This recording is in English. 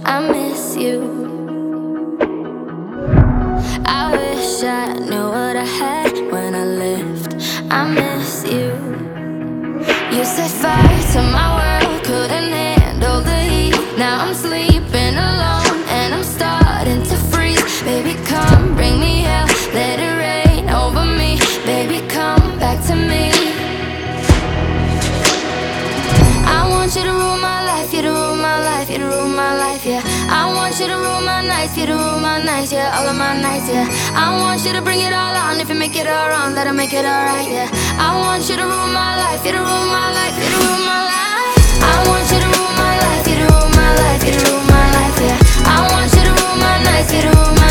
I miss you. I wish I knew what I had when I left. I miss you. You set fire to my world, couldn't handle the heat. Now I'm sleeping alone and I'm starting to freeze. Baby, come bring me hell, let it rain over me. Baby, come back to me. I want you to rule my life, you to rule my life, you to rule my life, yeah. I want you to rule my nights, you to rule my nights, yeah. All of my nights, yeah. I want you to bring it all on. If you make it all wrong, that'll make it alright, yeah. I want you to rule my life, you to rule my life, you to rule my life. I want you to rule my life, you to rule my life, you to rule my life, yeah. I want you to rule my nights, you to rule my